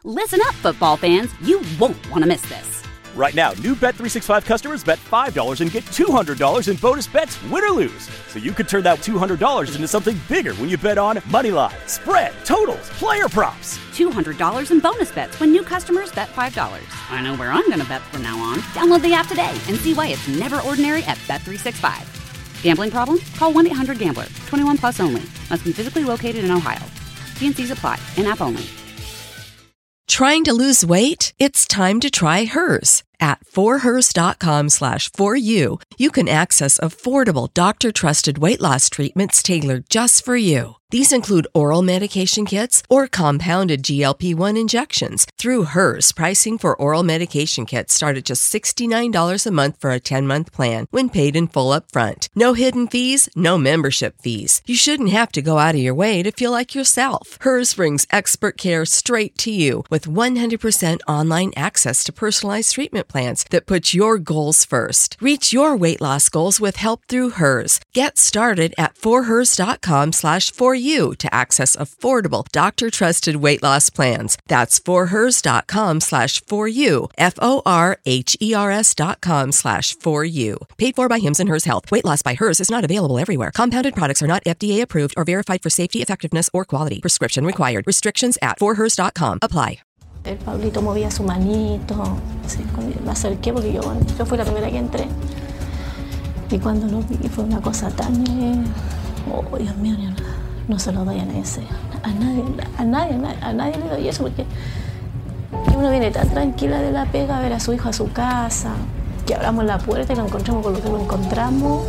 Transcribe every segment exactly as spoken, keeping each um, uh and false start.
Listen up, football fans. You won't want to miss this. Right now, new Bet three sixty-five customers bet five dollars and get two hundred dollars in bonus bets, win or lose. So you could turn that two hundred dollars into something bigger when you bet on money line, spread, totals, player props. two hundred dollars in bonus bets when new customers bet five dollars. I know where I'm going to bet from now on. Download the app today and see why it's never ordinary at Bet three sixty-five. Gambling problem? Call one eight hundred gambler. twenty-one plus only. Must be physically located in Ohio. T and C's apply. In-app only. Trying to lose weight? It's time to try Hers. At forhers.com slash for you, you can access affordable doctor-trusted weight loss treatments tailored just for you. These include oral medication kits or compounded G L P one injections. Through Hers, pricing for oral medication kits start at just sixty-nine dollars a month for a ten-month plan when paid in full upfront. No hidden fees, no membership fees. You shouldn't have to go out of your way to feel like yourself. Hers brings expert care straight to you with one hundred percent online access to personalized treatment plans that put your goals first. Reach your weight loss goals with help through Hers. Get started at forhers.com slash for you to access affordable doctor-trusted weight loss plans. That's forhers.com slash for you. F-O-R-H-E-R-S dot com slash for you. Paid for by Hims and Hers Health. Weight loss by Hers is not available everywhere. Compounded products are not F D A approved or verified for safety, effectiveness, or quality. Prescription required. Restrictions at forhers dot com apply. El Pablito movía su manito, así, cuando me acerqué porque yo, yo fui la primera que entré. Y cuando lo vi fue una cosa tan... Eh, oh, Dios mío, no, no se lo doy a nadie, a nadie, a nadie, a nadie, a nadie le doy eso porque uno viene tan tranquila de la pega a ver a su hijo a su casa, que abramos la puerta y lo encontramos con lo que lo encontramos.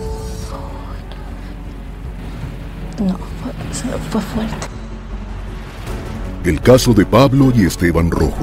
Oh, no, fue, fue fuerte. El caso de Pablo y Esteban Rojo.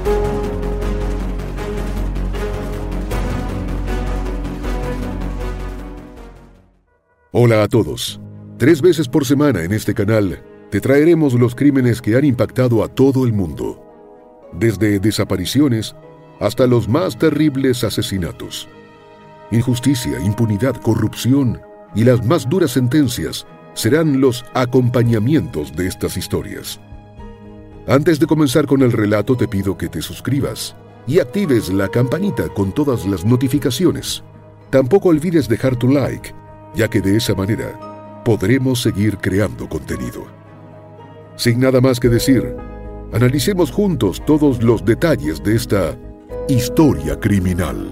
Hola a todos. Tres veces por semana en este canal te traeremos los crímenes que han impactado a todo el mundo. Desde desapariciones hasta los más terribles asesinatos. Injusticia, impunidad, corrupción y las más duras sentencias serán los acompañamientos de estas historias. Antes de comenzar con el relato te pido que te suscribas y actives la campanita con todas las notificaciones. Tampoco olvides dejar tu like, ya que de esa manera podremos seguir creando contenido. Sin nada más que decir, analicemos juntos todos los detalles de esta historia criminal.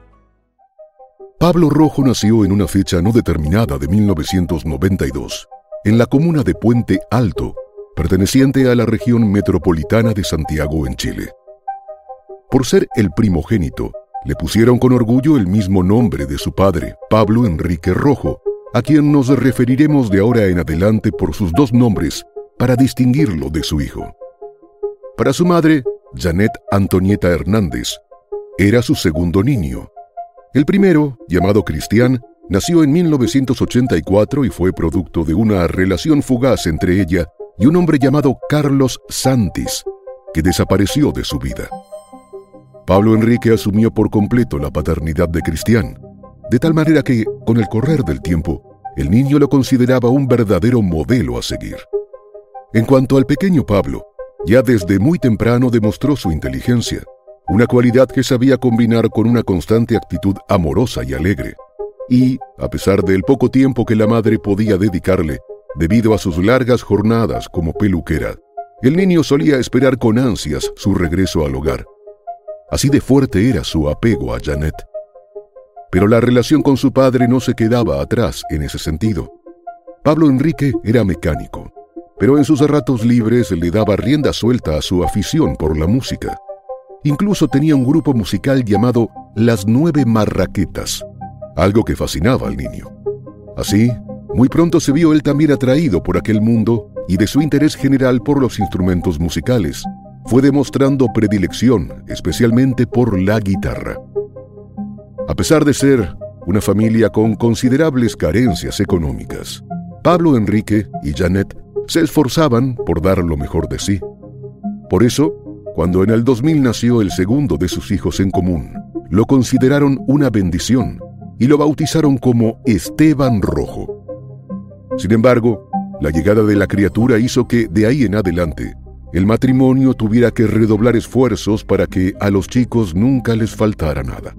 Pablo Rojo nació en una fecha no determinada de mil novecientos noventa y dos, en la comuna de Puente Alto, perteneciente a la región metropolitana de Santiago, en Chile. Por ser el primogénito, le pusieron con orgullo el mismo nombre de su padre, Pablo Enrique Rojo, a quien nos referiremos de ahora en adelante por sus dos nombres para distinguirlo de su hijo. Para su madre, Janet Antonieta Hernández, era su segundo niño. El primero, llamado Cristian, nació en mil novecientos ochenta y cuatro y fue producto de una relación fugaz entre ella y un hombre llamado Carlos Santis, que desapareció de su vida. Pablo Enrique asumió por completo la paternidad de Cristian, de tal manera que, con el correr del tiempo, el niño lo consideraba un verdadero modelo a seguir. En cuanto al pequeño Pablo, ya desde muy temprano demostró su inteligencia, una cualidad que sabía combinar con una constante actitud amorosa y alegre. Y, a pesar del poco tiempo que la madre podía dedicarle, debido a sus largas jornadas como peluquera, el niño solía esperar con ansias su regreso al hogar. Así de fuerte era su apego a Janet. Pero la relación con su padre no se quedaba atrás en ese sentido. Pablo Enrique era mecánico, pero en sus ratos libres le daba rienda suelta a su afición por la música. Incluso tenía un grupo musical llamado Las Nueve Marraquetas, algo que fascinaba al niño. Así, muy pronto se vio él también atraído por aquel mundo y de su interés general por los instrumentos musicales. Fue demostrando predilección, especialmente por la guitarra. A pesar de ser una familia con considerables carencias económicas, Pablo Enrique y Janet se esforzaban por dar lo mejor de sí. Por eso, cuando en el dos mil nació el segundo de sus hijos en común, lo consideraron una bendición y lo bautizaron como Esteban Rojo. Sin embargo, la llegada de la criatura hizo que, de ahí en adelante, el matrimonio tuviera que redoblar esfuerzos para que a los chicos nunca les faltara nada.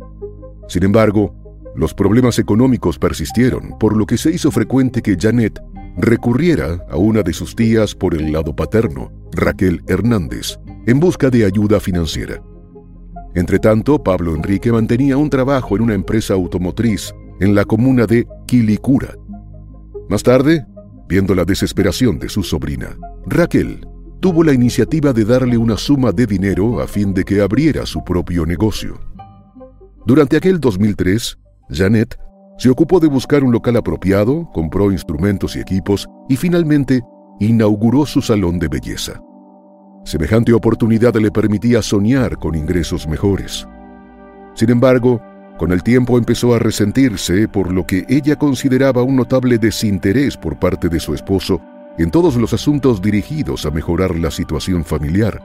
Sin embargo, los problemas económicos persistieron, por lo que se hizo frecuente que Janet recurriera a una de sus tías por el lado paterno, Raquel Hernández, en busca de ayuda financiera. Entretanto, Pablo Enrique mantenía un trabajo en una empresa automotriz en la comuna de Quilicura. Más tarde, viendo la desesperación de su sobrina, Raquel tuvo la iniciativa de darle una suma de dinero a fin de que abriera su propio negocio. Durante aquel dos mil tres, Janet se ocupó de buscar un local apropiado, compró instrumentos y equipos y finalmente inauguró su salón de belleza. Semejante oportunidad le permitía soñar con ingresos mejores. Sin embargo, con el tiempo empezó a resentirse por lo que ella consideraba un notable desinterés por parte de su esposo en todos los asuntos dirigidos a mejorar la situación familiar.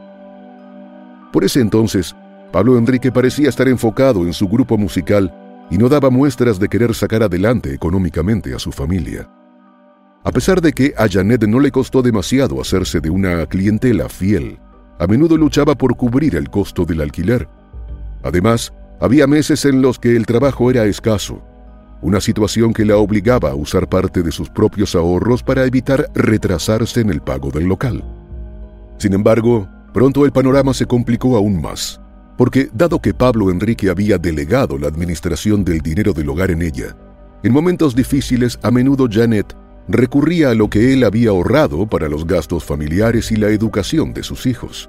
Por ese entonces, Pablo Enrique parecía estar enfocado en su grupo musical y no daba muestras de querer sacar adelante económicamente a su familia. A pesar de que a Janet no le costó demasiado hacerse de una clientela fiel, a menudo luchaba por cubrir el costo del alquiler. Además, había meses en los que el trabajo era escaso, una situación que la obligaba a usar parte de sus propios ahorros para evitar retrasarse en el pago del local. Sin embargo, pronto el panorama se complicó aún más, porque dado que Pablo Enrique había delegado la administración del dinero del hogar en ella, en momentos difíciles a menudo Janet recurría a lo que él había ahorrado para los gastos familiares y la educación de sus hijos.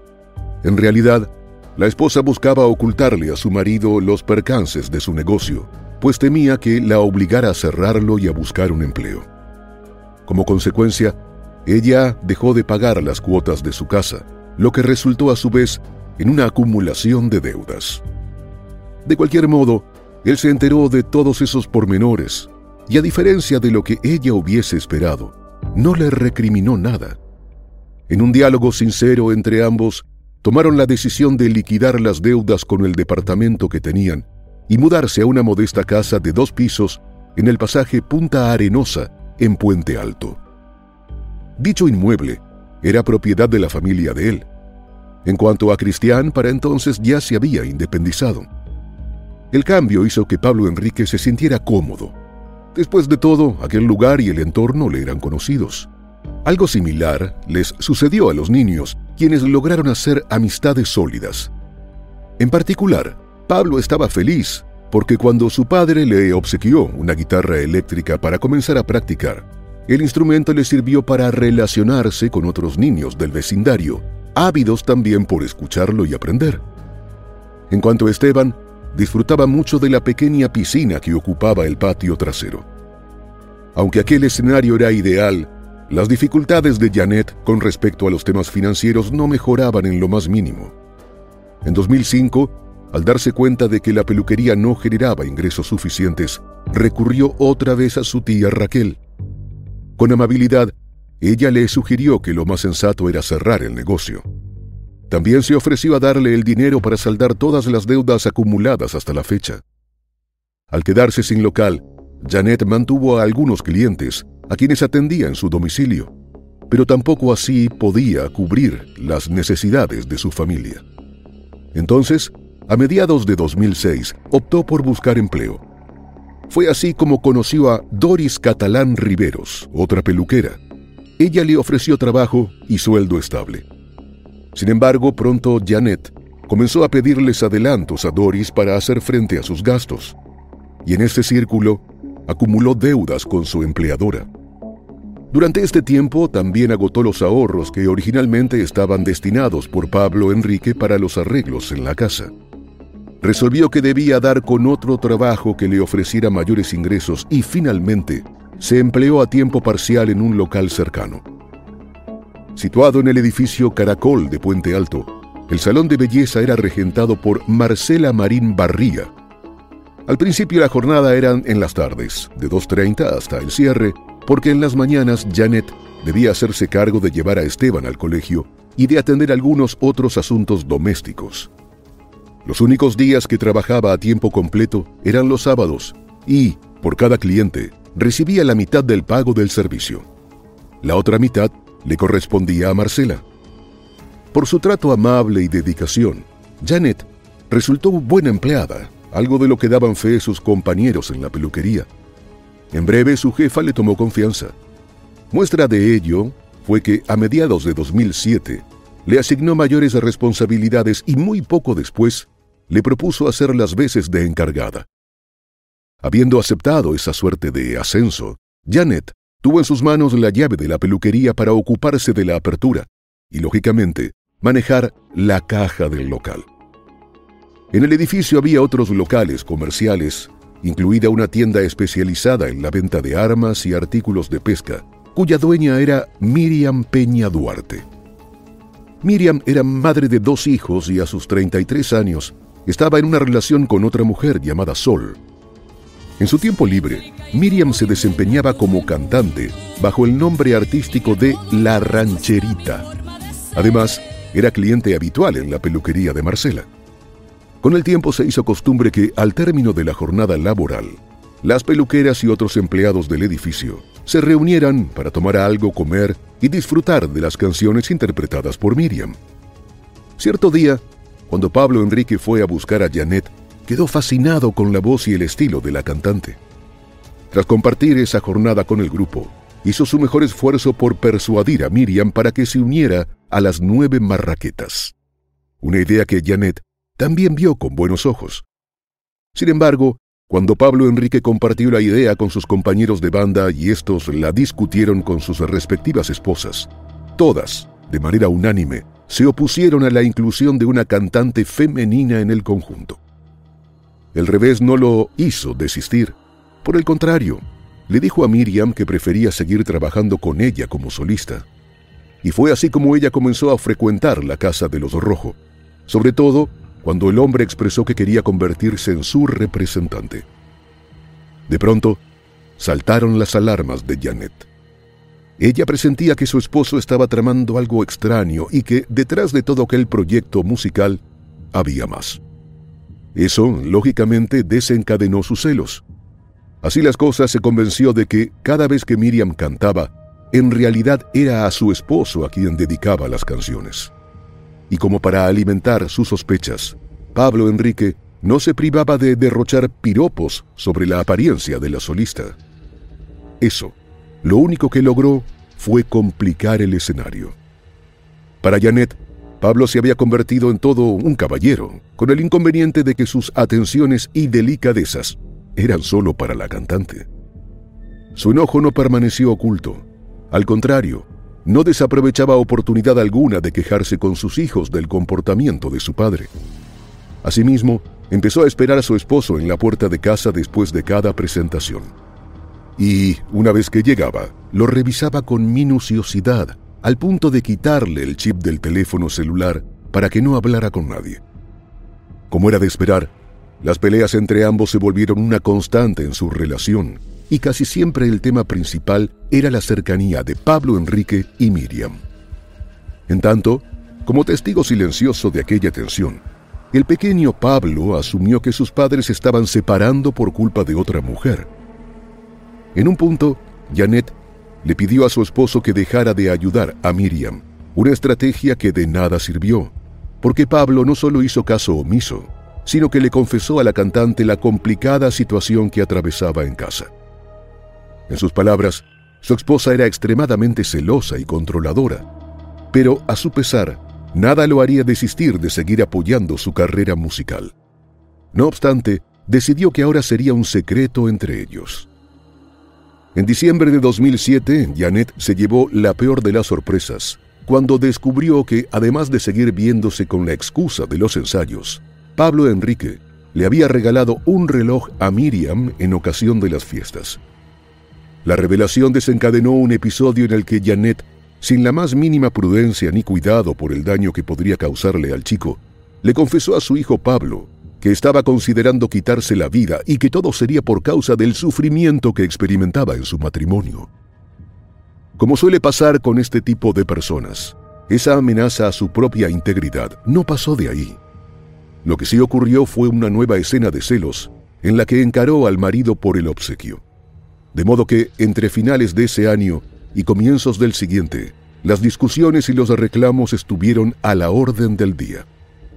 En realidad, la esposa buscaba ocultarle a su marido los percances de su negocio, pues temía que la obligara a cerrarlo y a buscar un empleo. Como consecuencia, ella dejó de pagar las cuotas de su casa, lo que resultó a su vez en una acumulación de deudas. De cualquier modo, él se enteró de todos esos pormenores, y a diferencia de lo que ella hubiese esperado, no le recriminó nada. En un diálogo sincero entre ambos, tomaron la decisión de liquidar las deudas con el departamento que tenían y mudarse a una modesta casa de dos pisos en el pasaje Punta Arenosa, en Puente Alto. Dicho inmueble era propiedad de la familia de él. En cuanto a Cristian, para entonces ya se había independizado. El cambio hizo que Pablo Enrique se sintiera cómodo. Después de todo, aquel lugar y el entorno le eran conocidos. Algo similar les sucedió a los niños, quienes lograron hacer amistades sólidas. En particular, Pablo estaba feliz, porque cuando su padre le obsequió una guitarra eléctrica para comenzar a practicar, el instrumento le sirvió para relacionarse con otros niños del vecindario, ávidos también por escucharlo y aprender. En cuanto a Esteban, disfrutaba mucho de la pequeña piscina que ocupaba el patio trasero. Aunque aquel escenario era ideal, las dificultades de Janet con respecto a los temas financieros no mejoraban en lo más mínimo. En dos mil cinco, al darse cuenta de que la peluquería no generaba ingresos suficientes, recurrió otra vez a su tía Raquel. Con amabilidad, ella le sugirió que lo más sensato era cerrar el negocio. También se ofreció a darle el dinero para saldar todas las deudas acumuladas hasta la fecha. Al quedarse sin local, Janet mantuvo a algunos clientes, a quienes atendía en su domicilio, pero tampoco así podía cubrir las necesidades de su familia. Entonces, a mediados de dos mil seis, optó por buscar empleo. Fue así como conoció a Doris Catalán Riveros, otra peluquera. Ella le ofreció trabajo y sueldo estable. Sin embargo, pronto Janet comenzó a pedirles adelantos a Doris para hacer frente a sus gastos, y en este círculo acumuló deudas con su empleadora. Durante este tiempo también agotó los ahorros que originalmente estaban destinados por Pablo Enrique para los arreglos en la casa. Resolvió que debía dar con otro trabajo que le ofreciera mayores ingresos y finalmente se empleó a tiempo parcial en un local cercano. Situado en el edificio Caracol de Puente Alto, el salón de belleza era regentado por Marcela Marín Barría. Al principio la jornada eran en las tardes, de dos treinta hasta el cierre, porque en las mañanas Janet debía hacerse cargo de llevar a Esteban al colegio y de atender algunos otros asuntos domésticos. Los únicos días que trabajaba a tiempo completo eran los sábados y, por cada cliente, recibía la mitad del pago del servicio. La otra mitad le correspondía a Marcela, Por su trato amable y dedicación, Janet resultó buena empleada, algo de lo que daban fe sus compañeros en la peluquería. En breve, su jefa le tomó confianza. Muestra de ello fue que a mediados de dos mil siete le asignó mayores responsabilidades y muy poco después le propuso hacer las veces de encargada. Habiendo aceptado esa suerte de ascenso, Janet tuvo en sus manos la llave de la peluquería para ocuparse de la apertura y, lógicamente, manejar la caja del local. En el edificio había otros locales comerciales, incluida una tienda especializada en la venta de armas y artículos de pesca, cuya dueña era Miriam Peña Duarte. Miriam era madre de dos hijos y a sus treinta y tres años estaba en una relación con otra mujer llamada Sol. En su tiempo libre, Miriam se desempeñaba como cantante bajo el nombre artístico de La Rancherita. Además, era cliente habitual en la peluquería de Marcela. Con el tiempo se hizo costumbre que, al término de la jornada laboral, las peluqueras y otros empleados del edificio se reunieran para tomar algo, comer y disfrutar de las canciones interpretadas por Miriam. Cierto día, cuando Pablo Enrique fue a buscar a Janet, quedó fascinado con la voz y el estilo de la cantante. Tras compartir esa jornada con el grupo, hizo su mejor esfuerzo por persuadir a Miriam para que se uniera a las nueve marraquetas. Una idea que Janet también vio con buenos ojos. Sin embargo, cuando Pablo Enrique compartió la idea con sus compañeros de banda y estos la discutieron con sus respectivas esposas, todas, de manera unánime, se opusieron a la inclusión de una cantante femenina en el conjunto. El revés no lo hizo desistir. Por el contrario, le dijo a Miriam que prefería seguir trabajando con ella como solista. Y fue así como ella comenzó a frecuentar la casa de los Rojo, sobre todo cuando el hombre expresó que quería convertirse en su representante. De pronto, saltaron las alarmas de Janet. Ella presentía que su esposo estaba tramando algo extraño y que detrás de todo aquel proyecto musical había más. Eso, lógicamente, desencadenó sus celos. Así las cosas, se convenció de que cada vez que Miriam cantaba, en realidad era a su esposo a quien dedicaba las canciones. Y como para alimentar sus sospechas, Pablo Enrique no se privaba de derrochar piropos sobre la apariencia de la solista. Eso, lo único que logró fue complicar el escenario. Para Janet, Pablo se había convertido en todo un caballero, con el inconveniente de que sus atenciones y delicadezas eran solo para la cantante. Su enojo no permaneció oculto. Al contrario, no desaprovechaba oportunidad alguna de quejarse con sus hijos del comportamiento de su padre. Asimismo, empezó a esperar a su esposo en la puerta de casa después de cada presentación. Y, una vez que llegaba, lo revisaba con minuciosidad, al punto de quitarle el chip del teléfono celular para que no hablara con nadie. Como era de esperar, las peleas entre ambos se volvieron una constante en su relación, y casi siempre el tema principal era la cercanía de Pablo Enrique y Miriam. En tanto, como testigo silencioso de aquella tensión, el pequeño Pablo asumió que sus padres se estaban separando por culpa de otra mujer. En un punto, Janet le pidió a su esposo que dejara de ayudar a Miriam, una estrategia que de nada sirvió, porque Pablo no solo hizo caso omiso, sino que le confesó a la cantante la complicada situación que atravesaba en casa. En sus palabras, su esposa era extremadamente celosa y controladora, pero a su pesar, nada lo haría desistir de seguir apoyando su carrera musical. No obstante, decidió que ahora sería un secreto entre ellos. En diciembre de dos mil siete, Janet se llevó la peor de las sorpresas, cuando descubrió que, además de seguir viéndose con la excusa de los ensayos, Pablo Enrique le había regalado un reloj a Miriam en ocasión de las fiestas. La revelación desencadenó un episodio en el que Janet, sin la más mínima prudencia ni cuidado por el daño que podría causarle al chico, le confesó a su hijo Pablo que estaba considerando quitarse la vida y que todo sería por causa del sufrimiento que experimentaba en su matrimonio. Como suele pasar con este tipo de personas, esa amenaza a su propia integridad no pasó de ahí. Lo que sí ocurrió fue una nueva escena de celos en la que encaró al marido por el obsequio. De modo que, entre finales de ese año y comienzos del siguiente, las discusiones y los reclamos estuvieron a la orden del día.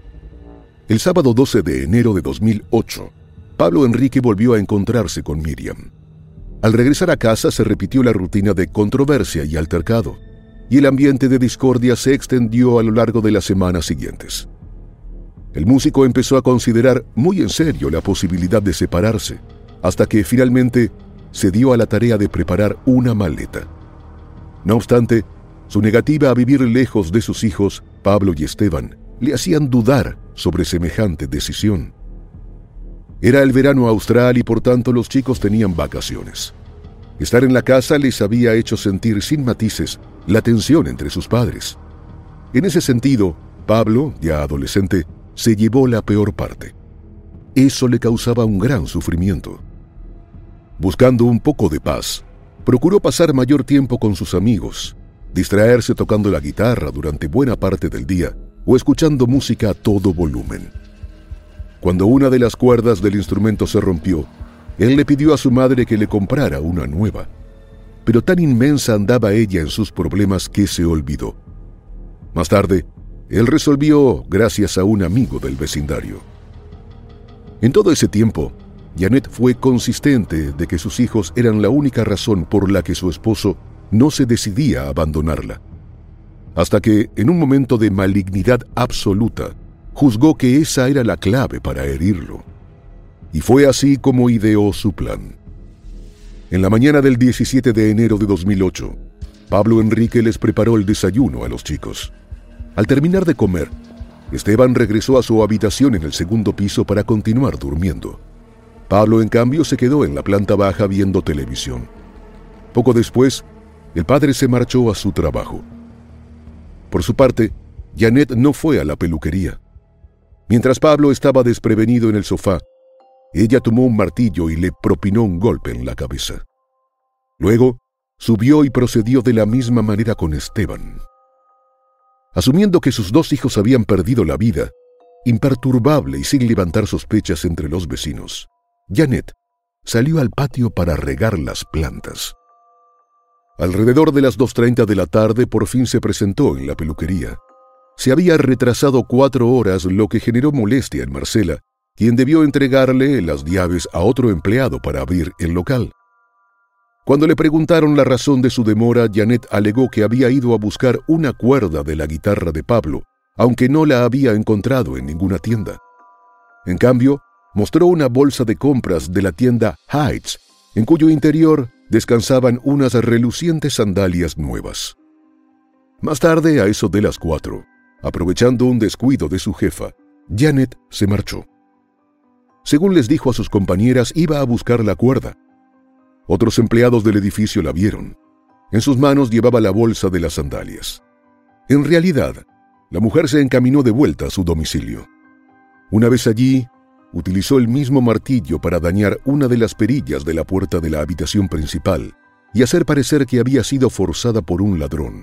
El sábado doce de enero de dos mil ocho, Pablo Enrique volvió a encontrarse con Miriam. Al regresar a casa se repitió la rutina de controversia y altercado, y el ambiente de discordia se extendió a lo largo de las semanas siguientes. El músico empezó a considerar muy en serio la posibilidad de separarse, hasta que finalmente se dio a la tarea de preparar una maleta. No obstante, su negativa a vivir lejos de sus hijos, Pablo y Esteban, le hacían dudar sobre semejante decisión. Era el verano austral y por tanto los chicos tenían vacaciones. Estar en la casa les había hecho sentir sin matices la tensión entre sus padres. En ese sentido, Pablo, ya adolescente, se llevó la peor parte. Eso le causaba un gran sufrimiento. Buscando un poco de paz, procuró pasar mayor tiempo con sus amigos, distraerse tocando la guitarra durante buena parte del día o escuchando música a todo volumen. Cuando una de las cuerdas del instrumento se rompió, él le pidió a su madre que le comprara una nueva, pero tan inmensa andaba ella en sus problemas que se olvidó. Más tarde, él resolvió gracias a un amigo del vecindario. En todo ese tiempo, Janet fue consistente de que sus hijos eran la única razón por la que su esposo no se decidía a abandonarla, hasta que, en un momento de malignidad absoluta, juzgó que esa era la clave para herirlo. Y fue así como ideó su plan. En la mañana del diecisiete de enero de dos mil ocho, Pablo Enrique les preparó el desayuno a los chicos. Al terminar de comer, Esteban regresó a su habitación en el segundo piso para continuar durmiendo. Pablo, en cambio, se quedó en la planta baja viendo televisión. Poco después, el padre se marchó a su trabajo. Por su parte, Janet no fue a la peluquería. Mientras Pablo estaba desprevenido en el sofá, ella tomó un martillo y le propinó un golpe en la cabeza. Luego, subió y procedió de la misma manera con Esteban. Asumiendo que sus dos hijos habían perdido la vida, imperturbable y sin levantar sospechas entre los vecinos, Janet salió al patio para regar las plantas. Alrededor de las dos treinta de la tarde por fin se presentó en la peluquería. Se había retrasado cuatro horas, lo que generó molestia en Marcela, quien debió entregarle las llaves a otro empleado para abrir el local. Cuando le preguntaron la razón de su demora, Janet alegó que había ido a buscar una cuerda de la guitarra de Pablo, aunque no la había encontrado en ninguna tienda. En cambio, mostró una bolsa de compras de la tienda Heights, en cuyo interior descansaban unas relucientes sandalias nuevas. Más tarde, a eso de las cuatro, aprovechando un descuido de su jefa, Janet se marchó. Según les dijo a sus compañeras, iba a buscar la cuerda. Otros empleados del edificio la vieron. En sus manos llevaba la bolsa de las sandalias. En realidad, la mujer se encaminó de vuelta a su domicilio. Una vez allí, utilizó el mismo martillo para dañar una de las perillas de la puerta de la habitación principal y hacer parecer que había sido forzada por un ladrón.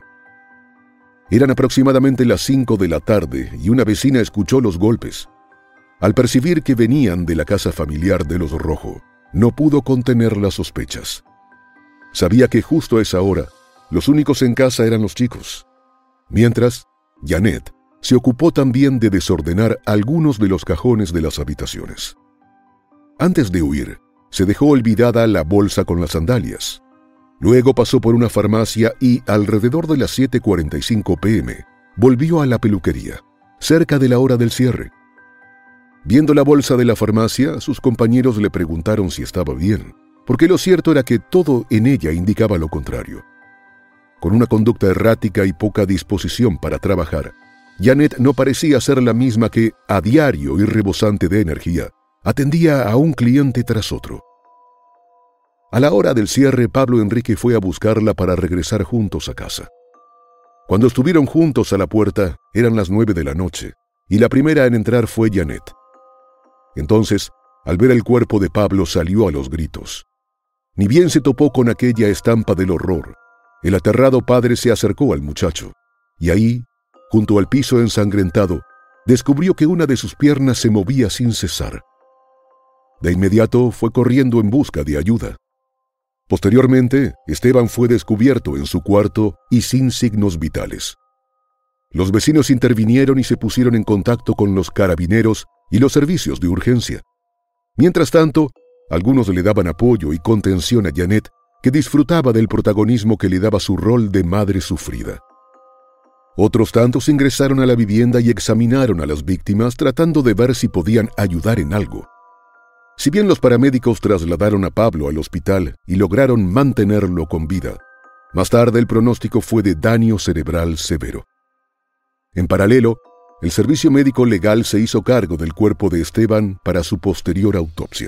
Eran aproximadamente las cinco de la tarde y una vecina escuchó los golpes. Al percibir que venían de la casa familiar de los Rojo, no pudo contener las sospechas. Sabía que justo a esa hora, los únicos en casa eran los chicos. Mientras, Janet se ocupó también de desordenar algunos de los cajones de las habitaciones. Antes de huir, se dejó olvidada la bolsa con las sandalias. Luego pasó por una farmacia y, alrededor de las siete cuarenta y cinco pm, volvió a la peluquería, cerca de la hora del cierre. Viendo la bolsa de la farmacia, sus compañeros le preguntaron si estaba bien, porque lo cierto era que todo en ella indicaba lo contrario. Con una conducta errática y poca disposición para trabajar, Janet no parecía ser la misma que, a diario y rebosante de energía, atendía a un cliente tras otro. A la hora del cierre, Pablo Enrique fue a buscarla para regresar juntos a casa. Cuando estuvieron juntos a la puerta, eran las nueve de la noche, y la primera en entrar fue Janet. Entonces, al ver el cuerpo de Pablo, salió a los gritos. Ni bien se topó con aquella estampa del horror, el aterrado padre se acercó al muchacho, y ahí, junto al piso ensangrentado, descubrió que una de sus piernas se movía sin cesar. De inmediato fue corriendo en busca de ayuda. Posteriormente, Esteban fue descubierto en su cuarto y sin signos vitales. Los vecinos intervinieron y se pusieron en contacto con los carabineros y los servicios de urgencia. Mientras tanto, algunos le daban apoyo y contención a Janet, que disfrutaba del protagonismo que le daba su rol de madre sufrida. Otros tantos ingresaron a la vivienda y examinaron a las víctimas tratando de ver si podían ayudar en algo. Si bien los paramédicos trasladaron a Pablo al hospital y lograron mantenerlo con vida, más tarde el pronóstico fue de daño cerebral severo. En paralelo, el servicio médico legal se hizo cargo del cuerpo de Esteban para su posterior autopsia.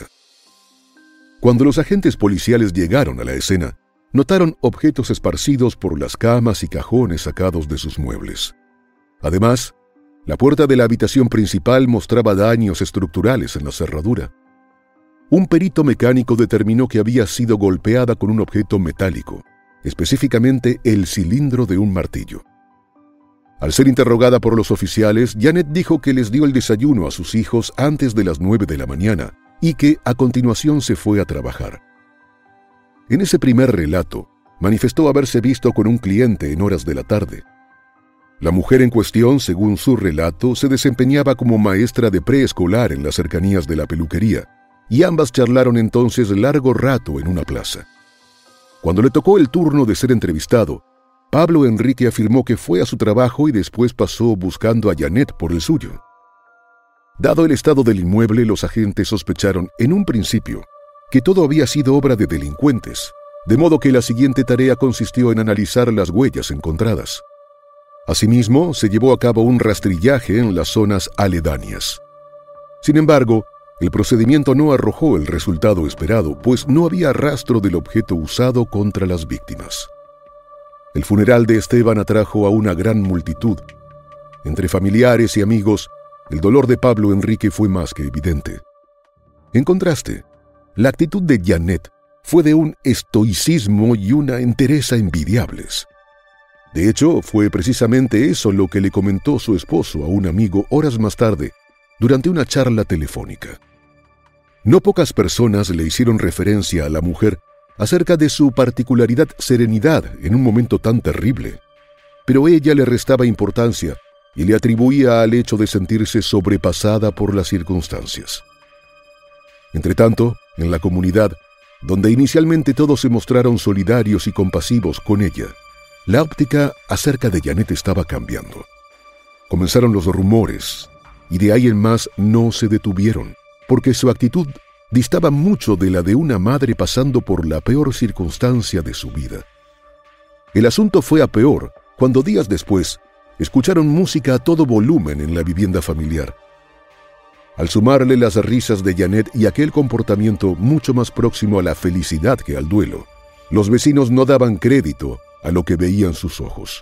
Cuando los agentes policiales llegaron a la escena, notaron objetos esparcidos por las camas y cajones sacados de sus muebles. Además, la puerta de la habitación principal mostraba daños estructurales en la cerradura. Un perito mecánico determinó que había sido golpeada con un objeto metálico, específicamente el cilindro de un martillo. Al ser interrogada por los oficiales, Janet dijo que les dio el desayuno a sus hijos antes de las nueve de la mañana y que a continuación se fue a trabajar. En ese primer relato, manifestó haberse visto con un cliente en horas de la tarde. La mujer en cuestión, según su relato, se desempeñaba como maestra de preescolar en las cercanías de la peluquería, y ambas charlaron entonces largo rato en una plaza. Cuando le tocó el turno de ser entrevistado, Pablo Enrique afirmó que fue a su trabajo y después pasó buscando a Janet por el suyo. Dado el estado del inmueble, los agentes sospecharon en un principio que todo había sido obra de delincuentes, de modo que la siguiente tarea consistió en analizar las huellas encontradas. Asimismo, se llevó a cabo un rastrillaje en las zonas aledañas. Sin embargo, el procedimiento no arrojó el resultado esperado, pues no había rastro del objeto usado contra las víctimas. El funeral de Esteban atrajo a una gran multitud. Entre familiares y amigos, el dolor de Pablo Enrique fue más que evidente. En contraste, la actitud de Janet fue de un estoicismo y una entereza envidiables. De hecho, fue precisamente eso lo que le comentó su esposo a un amigo horas más tarde, durante una charla telefónica. No pocas personas le hicieron referencia a la mujer acerca de su particularidad serenidad en un momento tan terrible, pero ella le restaba importancia y le atribuía al hecho de sentirse sobrepasada por las circunstancias. Entretanto, en la comunidad, donde inicialmente todos se mostraron solidarios y compasivos con ella, la óptica acerca de Janet estaba cambiando. Comenzaron los rumores, y de ahí en más no se detuvieron, porque su actitud distaba mucho de la de una madre pasando por la peor circunstancia de su vida. El asunto fue a peor cuando días después escucharon música a todo volumen en la vivienda familiar. Al sumarle las risas de Janet y aquel comportamiento mucho más próximo a la felicidad que al duelo, los vecinos no daban crédito a lo que veían sus ojos.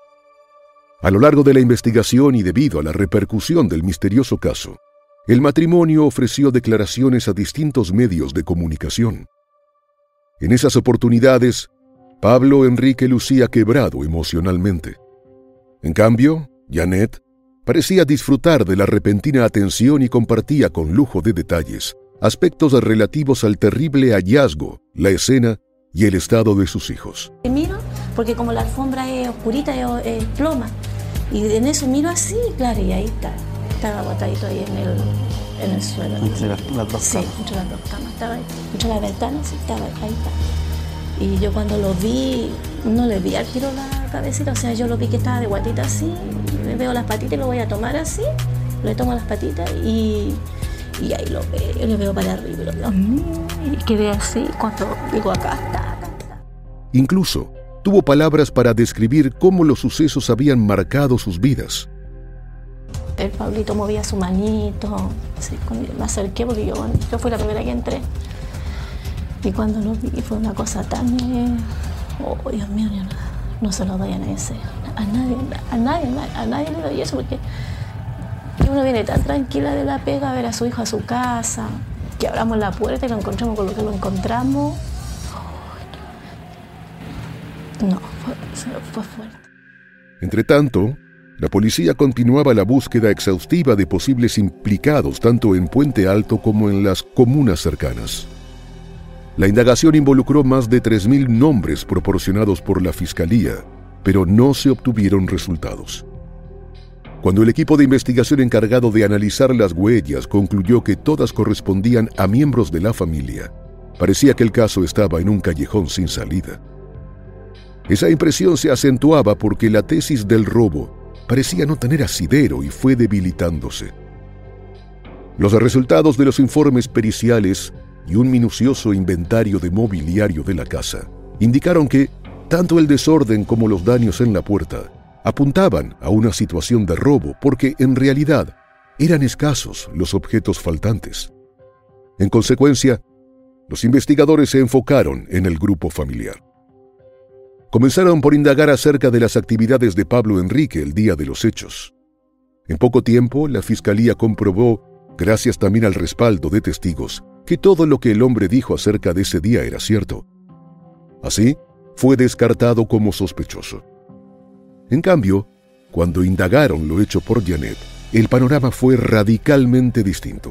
A lo largo de la investigación y debido a la repercusión del misterioso caso, el matrimonio ofreció declaraciones a distintos medios de comunicación. En esas oportunidades, Pablo Enrique lucía quebrado emocionalmente. En cambio, Janet parecía disfrutar de la repentina atención y compartía con lujo de detalles aspectos relativos al terrible hallazgo, la escena y el estado de sus hijos. Miro, porque como la alfombra es oscurita, es, es ploma, y en eso miro así, claro, y ahí está, estaba botadito ahí en el, en el suelo. Entre las, las dos sí, camas. Sí, entre las dos camas, estaba ahí, entre las ventanas, sí, estaba ahí, está. Y yo cuando lo vi, no le vi al giro la cabecita, o sea, yo lo vi que estaba de guatita así, le veo las patitas y lo voy a tomar así, le tomo las patitas y, y ahí lo veo, le veo para arriba y lo veo, y quedé así cuando digo acá está, acá está. Incluso tuvo palabras para describir cómo los sucesos habían marcado sus vidas. El Pablito movía su manito, así, me acerqué porque yo, yo fui la primera que entré. Y cuando lo vi fue una cosa tan... Eh, oh, Dios mío, no, no se lo vayan a decir a nadie, a nadie, a nadie le doy eso porque uno viene tan tranquila de la pega a ver a su hijo a su casa, que abramos la puerta y lo encontramos con lo que lo encontramos. Oh, no, fue, fue fuerte. Entretanto, la policía continuaba la búsqueda exhaustiva de posibles implicados tanto en Puente Alto como en las comunas cercanas. La indagación involucró más de tres mil nombres proporcionados por la Fiscalía, pero no se obtuvieron resultados. Cuando el equipo de investigación encargado de analizar las huellas concluyó que todas correspondían a miembros de la familia, parecía que el caso estaba en un callejón sin salida. Esa impresión se acentuaba porque la tesis del robo parecía no tener asidero y fue debilitándose. Los resultados de los informes periciales y un minucioso inventario de mobiliario de la casa indicaron que tanto el desorden como los daños en la puerta apuntaban a una situación de robo porque en realidad eran escasos los objetos faltantes. En consecuencia, los investigadores se enfocaron en el grupo familiar. Comenzaron por indagar acerca de las actividades de Pablo Enrique el día de los hechos. En poco tiempo, la Fiscalía comprobó, gracias también al respaldo de testigos, que todo lo que el hombre dijo acerca de ese día era cierto. Así, fue descartado como sospechoso. En cambio, cuando indagaron lo hecho por Janet, el panorama fue radicalmente distinto.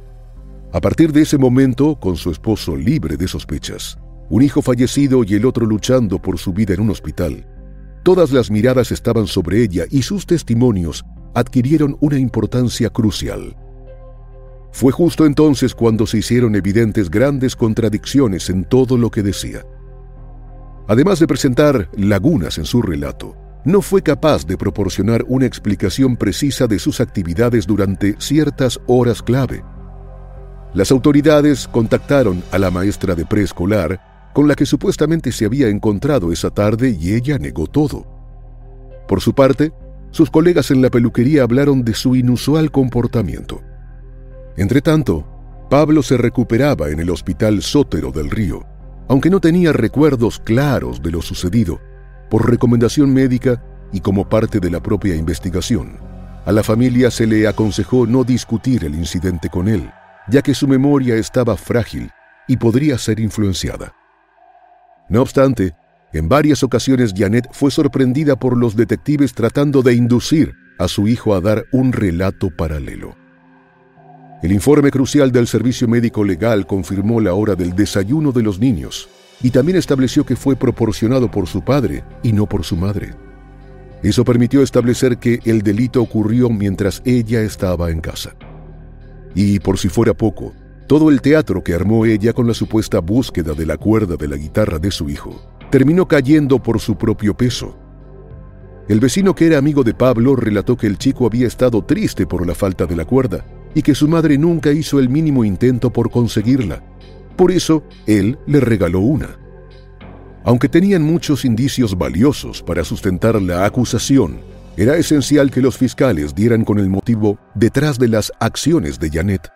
A partir de ese momento, con su esposo libre de sospechas, un hijo fallecido y el otro luchando por su vida en un hospital, todas las miradas estaban sobre ella y sus testimonios adquirieron una importancia crucial. Fue justo entonces cuando se hicieron evidentes grandes contradicciones en todo lo que decía. Además de presentar lagunas en su relato, no fue capaz de proporcionar una explicación precisa de sus actividades durante ciertas horas clave. Las autoridades contactaron a la maestra de preescolar con la que supuestamente se había encontrado esa tarde y ella negó todo. Por su parte, sus colegas en la peluquería hablaron de su inusual comportamiento. Entretanto, Pablo se recuperaba en el hospital Sotero del Río, aunque no tenía recuerdos claros de lo sucedido, por recomendación médica y como parte de la propia investigación. A la familia se le aconsejó no discutir el incidente con él, ya que su memoria estaba frágil y podría ser influenciada. No obstante, en varias ocasiones Janet fue sorprendida por los detectives tratando de inducir a su hijo a dar un relato paralelo. El informe crucial del Servicio Médico Legal confirmó la hora del desayuno de los niños y también estableció que fue proporcionado por su padre y no por su madre. Eso permitió establecer que el delito ocurrió mientras ella estaba en casa. Y, por si fuera poco, todo el teatro que armó ella con la supuesta búsqueda de la cuerda de la guitarra de su hijo terminó cayendo por su propio peso. El vecino que era amigo de Pablo relató que el chico había estado triste por la falta de la cuerda y que su madre nunca hizo el mínimo intento por conseguirla. Por eso, él le regaló una. Aunque tenían muchos indicios valiosos para sustentar la acusación, era esencial que los fiscales dieran con el motivo detrás de las acciones de Janet.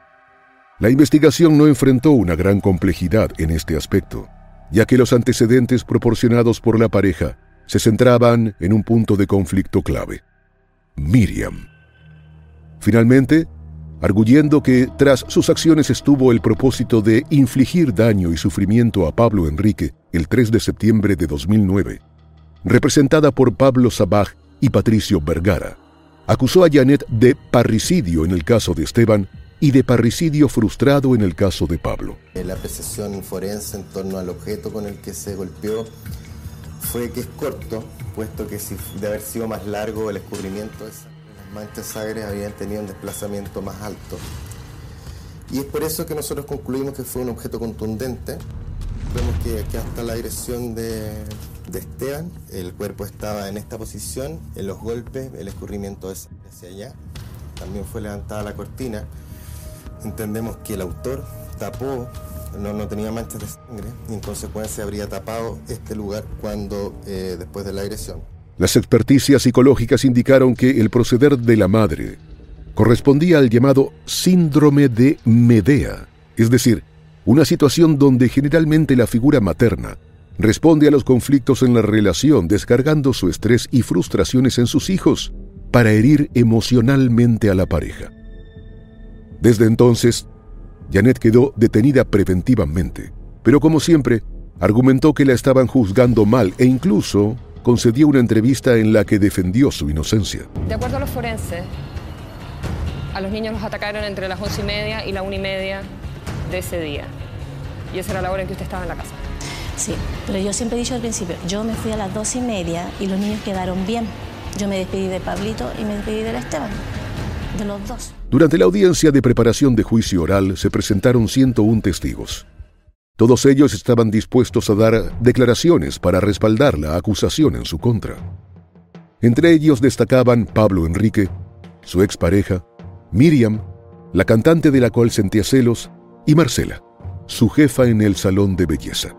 La investigación no enfrentó una gran complejidad en este aspecto, ya que los antecedentes proporcionados por la pareja se centraban en un punto de conflicto clave: Miriam. Finalmente, arguyendo que tras sus acciones estuvo el propósito de infligir daño y sufrimiento a Pablo Enrique el tres de septiembre de dos mil nueve, representada por Pablo Sabaj y Patricio Vergara, acusó a Janet de parricidio en el caso de Esteban y de parricidio frustrado en el caso de Pablo. La apreciación forense en torno al objeto con el que se golpeó fue que es corto, puesto que si de haber sido más largo el escurrimiento, las manchas agrias habían tenido un desplazamiento más alto. Y es por eso que nosotros concluimos que fue un objeto contundente. Vemos que, que hasta la dirección de, de Esteban, el cuerpo estaba en esta posición, en los golpes, el escurrimiento es hacia allá. También fue levantada la cortina. Entendemos que el autor tapó, no, no tenía manchas de sangre, y en consecuencia habría tapado este lugar cuando, eh, después de la agresión. Las experticias psicológicas indicaron que el proceder de la madre correspondía al llamado síndrome de Medea, es decir, una situación donde generalmente la figura materna responde a los conflictos en la relación descargando su estrés y frustraciones en sus hijos para herir emocionalmente a la pareja. Desde entonces, Janet quedó detenida preventivamente, pero como siempre, argumentó que la estaban juzgando mal e incluso concedió una entrevista en la que defendió su inocencia. De acuerdo a los forenses, a los niños los atacaron entre las once y media y la una y media de ese día. Y esa era la hora en que usted estaba en la casa. Sí, pero yo siempre he dicho al principio, yo me fui a las dos y media y los niños quedaron bien. Yo me despedí de Pablito y me despedí del Esteban, de los dos. Durante la audiencia de preparación de juicio oral se presentaron ciento uno testigos. Todos ellos estaban dispuestos a dar declaraciones para respaldar la acusación en su contra. Entre ellos destacaban Pablo Enrique, su expareja, Miriam, la cantante de la cual sentía celos, y Marcela, su jefa en el salón de belleza.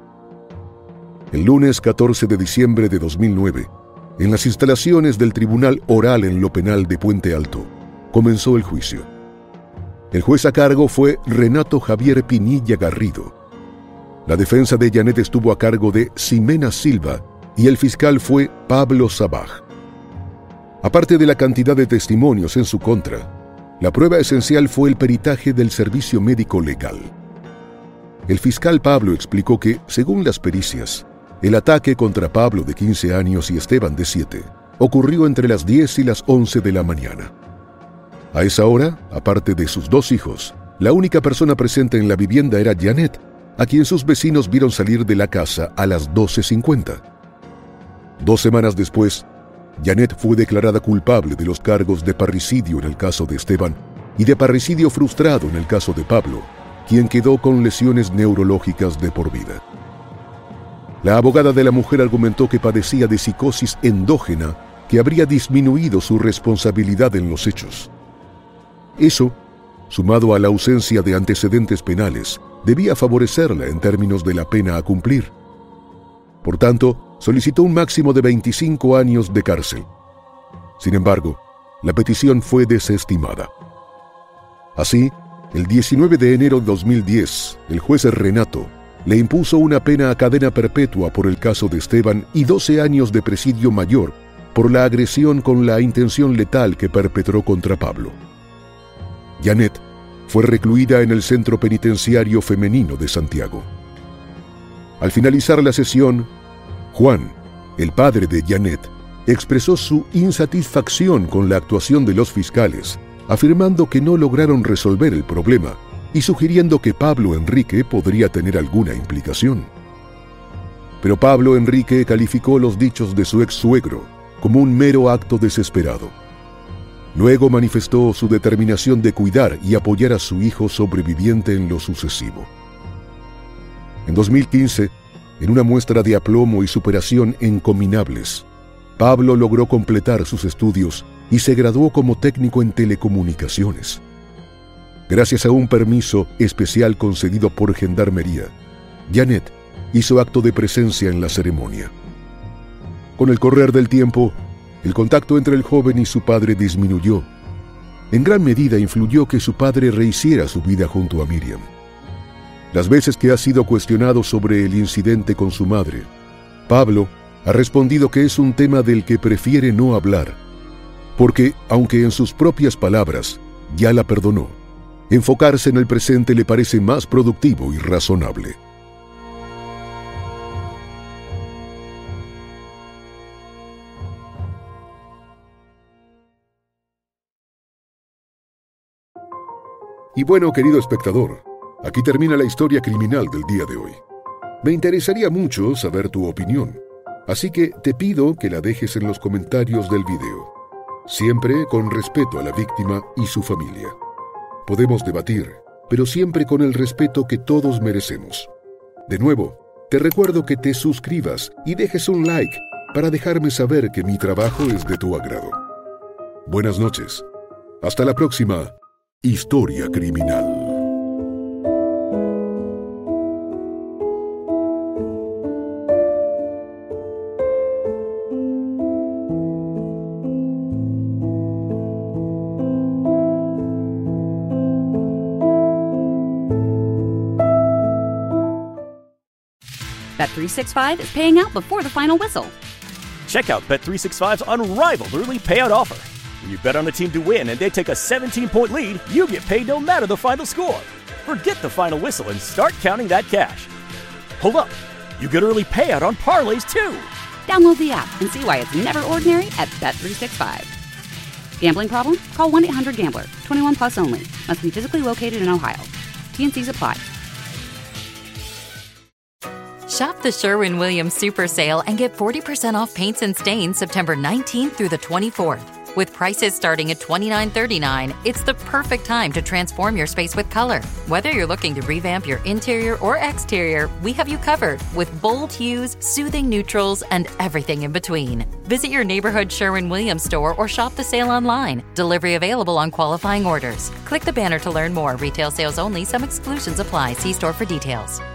El lunes catorce de diciembre de dos mil nueve, en las instalaciones del Tribunal Oral en lo Penal de Puente Alto, comenzó el juicio. El juez a cargo fue Renato Javier Pinilla Garrido. La defensa de Janet estuvo a cargo de Ximena Silva y el fiscal fue Pablo Sabaj. Aparte de la cantidad de testimonios en su contra, la prueba esencial fue el peritaje del servicio médico legal. El fiscal Pablo explicó que, según las pericias, el ataque contra Pablo de quince años y Esteban de siete ocurrió entre las diez y las once de la mañana. A esa hora, aparte de sus dos hijos, la única persona presente en la vivienda era Janet, a quien sus vecinos vieron salir de la casa a las doce cincuenta. Dos semanas después, Janet fue declarada culpable de los cargos de parricidio en el caso de Esteban y de parricidio frustrado en el caso de Pablo, quien quedó con lesiones neurológicas de por vida. La abogada de la mujer argumentó que padecía de psicosis endógena que habría disminuido su responsabilidad en los hechos. Eso, sumado a la ausencia de antecedentes penales, debía favorecerla en términos de la pena a cumplir. Por tanto, solicitó un máximo de veinticinco años de cárcel. Sin embargo, la petición fue desestimada. Así, el diecinueve de enero de dos mil diez, el juez Renato le impuso una pena a cadena perpetua por el caso de Esteban y doce años de presidio mayor por la agresión con la intención letal que perpetró contra Pablo. Janet fue recluida en el Centro Penitenciario Femenino de Santiago. Al finalizar la sesión, Juan, el padre de Janet, expresó su insatisfacción con la actuación de los fiscales, afirmando que no lograron resolver el problema y sugiriendo que Pablo Enrique podría tener alguna implicación. Pero Pablo Enrique calificó los dichos de su ex-suegro como un mero acto desesperado. Luego manifestó su determinación de cuidar y apoyar a su hijo sobreviviente en lo sucesivo. En dos mil quince, en una muestra de aplomo y superación encominables, Pablo logró completar sus estudios y se graduó como técnico en telecomunicaciones. Gracias a un permiso especial concedido por Gendarmería, Janet hizo acto de presencia en la ceremonia. Con el correr del tiempo, el contacto entre el joven y su padre disminuyó. En gran medida influyó que su padre rehiciera su vida junto a Miriam. Las veces que ha sido cuestionado sobre el incidente con su madre, Pablo ha respondido que es un tema del que prefiere no hablar, porque, aunque en sus propias palabras ya la perdonó, enfocarse en el presente le parece más productivo y razonable. Y bueno, querido espectador, aquí termina la historia criminal del día de hoy. Me interesaría mucho saber tu opinión, así que te pido que la dejes en los comentarios del video, siempre con respeto a la víctima y su familia. Podemos debatir, pero siempre con el respeto que todos merecemos. De nuevo, te recuerdo que te suscribas y dejes un like para dejarme saber que mi trabajo es de tu agrado. Buenas noches. Hasta la próxima Historia Criminal. Bet three sixty-five is paying out before the final whistle. Check out Bet three sixty-five's unrivaled early payout offer. When you bet on a team to win and they take a seventeen-point lead, you get paid no matter the final score. Forget the final whistle and start counting that cash. Hold up, you get early payout on parlays too. Download the app and see why it's never ordinary at Bet three sixty-five. Gambling problem? Call one eight hundred gambler. twenty-one plus only. Must be physically located in Ohio. T and C's apply. Shop the Sherwin-Williams Super Sale and get forty percent off paints and stains September nineteenth through the twenty-fourth. With prices starting at twenty-nine thirty-nine, it's the perfect time to transform your space with color. Whether you're looking to revamp your interior or exterior, we have you covered with bold hues, soothing neutrals, and everything in between. Visit your neighborhood Sherwin-Williams store or shop the sale online. Delivery available on qualifying orders. Click the banner to learn more. Retail sales only. Some exclusions apply. See store for details.